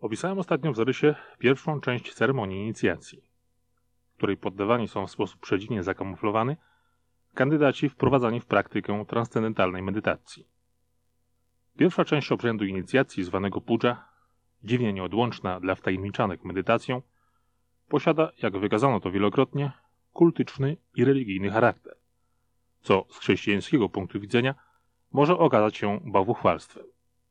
Opisałem ostatnio w zarysie pierwszą część ceremonii inicjacji, której poddawani są w sposób przedziwnie zakamuflowany kandydaci wprowadzani w praktykę transcendentalnej medytacji. Pierwsza część obrzędu inicjacji, zwanego puja, dziwnie nieodłączna dla wtajemniczanych medytacją, posiada, jak wykazano to wielokrotnie, kultyczny i religijny charakter, co z chrześcijańskiego punktu widzenia może okazać się bałwuchwalstwem.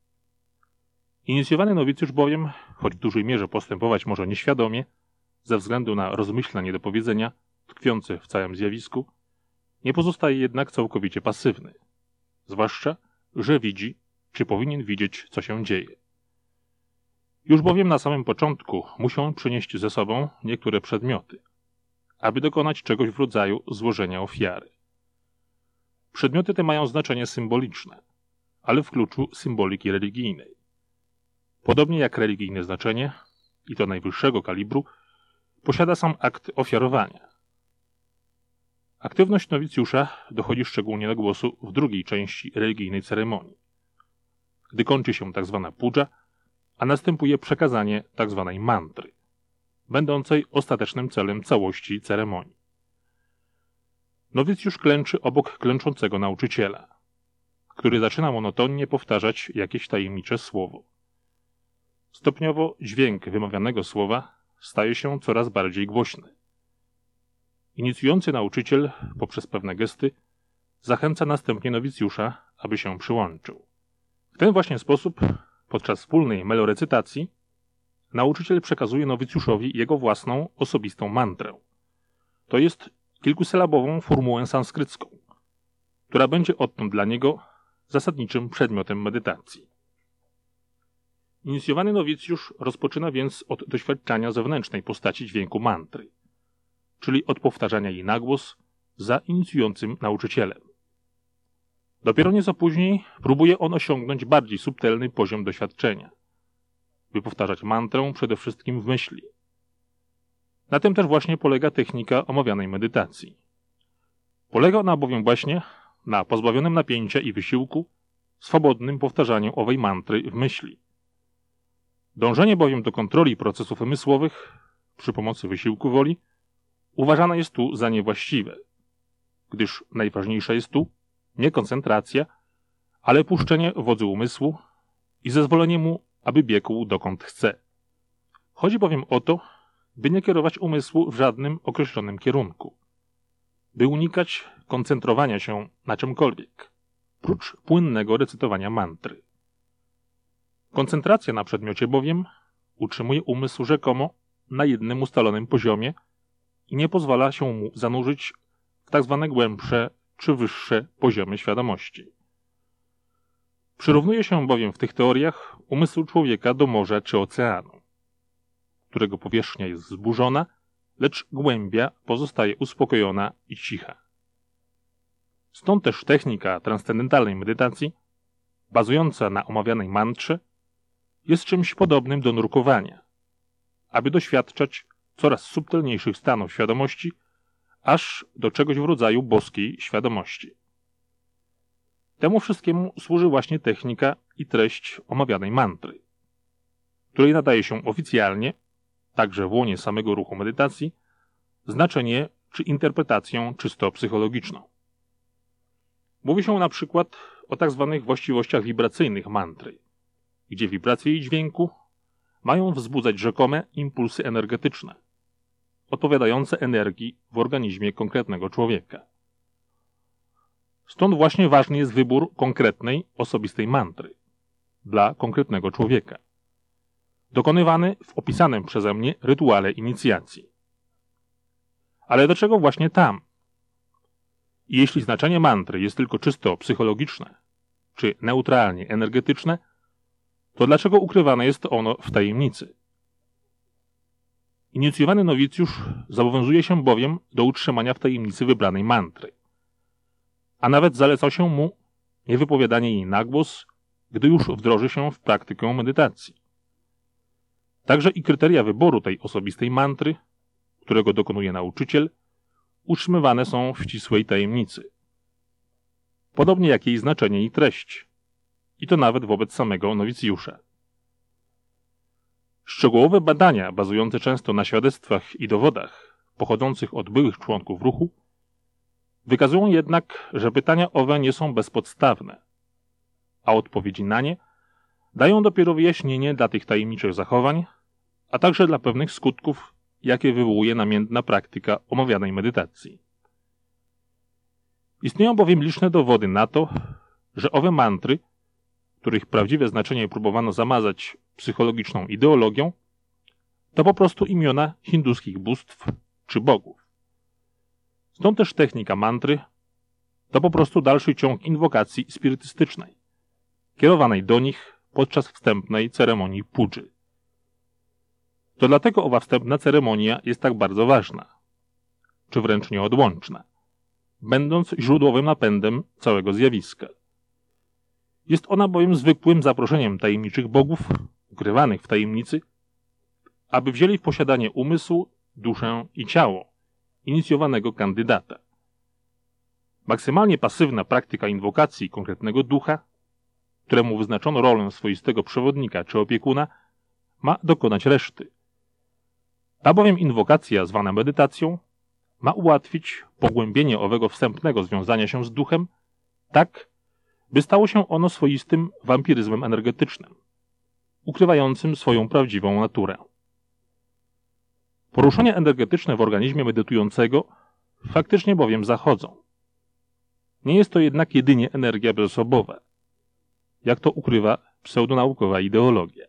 Inicjowany nowicjusz bowiem, choć w dużej mierze postępować może nieświadomie, ze względu na rozmyślne niedopowiedzenia tkwiące w całym zjawisku, nie pozostaje jednak całkowicie pasywny, zwłaszcza, że widzi, czy powinien widzieć, co się dzieje. Już bowiem na samym początku muszą przynieść ze sobą niektóre przedmioty, aby dokonać czegoś w rodzaju złożenia ofiary. Przedmioty te mają znaczenie symboliczne, ale w kluczu symboliki religijnej. Podobnie jak religijne znaczenie, i to najwyższego kalibru, posiada sam akt ofiarowania. Aktywność nowicjusza dochodzi szczególnie do głosu w drugiej części religijnej ceremonii, gdy kończy się tzw. puja, a następuje przekazanie tzw. mantry, będącej ostatecznym celem całości ceremonii. Nowicjusz klęczy obok klęczącego nauczyciela, który zaczyna monotonnie powtarzać jakieś tajemnicze słowo. Stopniowo dźwięk wymawianego słowa staje się coraz bardziej głośny. Inicjujący nauczyciel poprzez pewne gesty zachęca następnie nowicjusza, aby się przyłączył. W ten właśnie sposób, podczas wspólnej melorecytacji, nauczyciel przekazuje nowicjuszowi jego własną, osobistą mantrę. To jest kilkusylabową formułę sanskrycką, która będzie odtąd dla niego zasadniczym przedmiotem medytacji. Inicjowany nowicjusz rozpoczyna więc od doświadczania zewnętrznej postaci dźwięku mantry, czyli od powtarzania jej na głos za inicjującym nauczycielem. Dopiero nieco później próbuje on osiągnąć bardziej subtelny poziom doświadczenia, by powtarzać mantrę przede wszystkim w myśli. Na tym też właśnie polega technika omawianej medytacji. Polega ona bowiem właśnie na pozbawionym napięcia i wysiłku, swobodnym powtarzaniu owej mantry w myśli. Dążenie bowiem do kontroli procesów umysłowych przy pomocy wysiłku woli uważane jest tu za niewłaściwe, gdyż najważniejsza jest tu nie koncentracja, ale puszczenie wodzy umysłu i zezwolenie mu, aby biegł dokąd chce. Chodzi bowiem o to, by nie kierować umysłu w żadnym określonym kierunku, by unikać koncentrowania się na czymkolwiek, prócz płynnego recytowania mantry. Koncentracja na przedmiocie bowiem utrzymuje umysł rzekomo na jednym ustalonym poziomie i nie pozwala się mu zanurzyć w tzw. głębsze czy wyższe poziomy świadomości. Przyrównuje się bowiem w tych teoriach umysł człowieka do morza czy oceanu, którego powierzchnia jest wzburzona, lecz głębia pozostaje uspokojona i cicha. Stąd też technika transcendentalnej medytacji, bazująca na omawianej mantrze, jest czymś podobnym do nurkowania, aby doświadczać coraz subtelniejszych stanów świadomości, aż do czegoś w rodzaju boskiej świadomości. Temu wszystkiemu służy właśnie technika i treść omawianej mantry, której nadaje się oficjalnie, także w łonie samego ruchu medytacji, znaczenie czy interpretację czysto psychologiczną. Mówi się na przykład o tzw. właściwościach wibracyjnych mantry, gdzie wibracje jej dźwięku mają wzbudzać rzekome impulsy energetyczne, odpowiadające energii w organizmie konkretnego człowieka. Stąd właśnie ważny jest wybór konkretnej, osobistej mantry dla konkretnego człowieka, dokonywany w opisanym przeze mnie rytuale inicjacji. Ale do czego właśnie tam? I jeśli znaczenie mantry jest tylko czysto psychologiczne, czy neutralnie energetyczne, to dlaczego ukrywane jest ono w tajemnicy? Inicjowany nowicjusz zobowiązuje się bowiem do utrzymania w tajemnicy wybranej mantry, a nawet zaleca się mu niewypowiadanie jej na głos, gdy już wdroży się w praktykę medytacji. Także i kryteria wyboru tej osobistej mantry, którego dokonuje nauczyciel, utrzymywane są w ścisłej tajemnicy. Podobnie jak jej znaczenie i treść, i to nawet wobec samego nowicjusza. Szczegółowe badania, bazujące często na świadectwach i dowodach pochodzących od byłych członków ruchu, wykazują jednak, że pytania owe nie są bezpodstawne, a odpowiedzi na nie dają dopiero wyjaśnienie dla tych tajemniczych zachowań, a także dla pewnych skutków, jakie wywołuje namiętna praktyka omawianej medytacji. Istnieją bowiem liczne dowody na to, że owe mantry, których prawdziwe znaczenie próbowano zamazać psychologiczną ideologią, to po prostu imiona hinduskich bóstw czy bogów. Stąd też technika mantry to po prostu dalszy ciąg inwokacji spirytystycznej, kierowanej do nich podczas wstępnej ceremonii pudży. To dlatego owa wstępna ceremonia jest tak bardzo ważna, czy wręcz nieodłączna, będąc źródłowym napędem całego zjawiska. Jest ona bowiem zwykłym zaproszeniem tajemniczych bogów, ukrywanych w tajemnicy, aby wzięli w posiadanie umysł, duszę i ciało inicjowanego kandydata. Maksymalnie pasywna praktyka inwokacji konkretnego ducha, któremu wyznaczono rolę swoistego przewodnika czy opiekuna, ma dokonać reszty. Ta bowiem inwokacja, zwana medytacją, ma ułatwić pogłębienie owego wstępnego związania się z duchem, tak, by stało się ono swoistym wampiryzmem energetycznym, ukrywającym swoją prawdziwą naturę. Poruszenia energetyczne w organizmie medytującego faktycznie bowiem zachodzą. Nie jest to jednak jedynie energia bezosobowa, jak to ukrywa pseudonaukowa ideologia.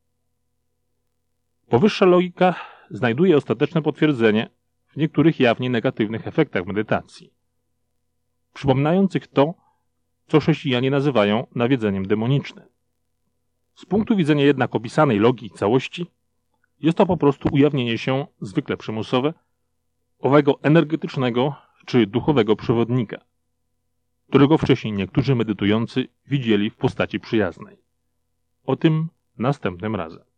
Powyższa logika znajduje ostateczne potwierdzenie w niektórych jawnie negatywnych efektach medytacji, przypominających to, co chrześcijanie nazywają nawiedzeniem demonicznym. Z punktu widzenia jednak opisanej logii całości, jest to po prostu ujawnienie się, zwykle przymusowe, owego energetycznego czy duchowego przewodnika, którego wcześniej niektórzy medytujący widzieli w postaci przyjaznej. O tym następnym razem.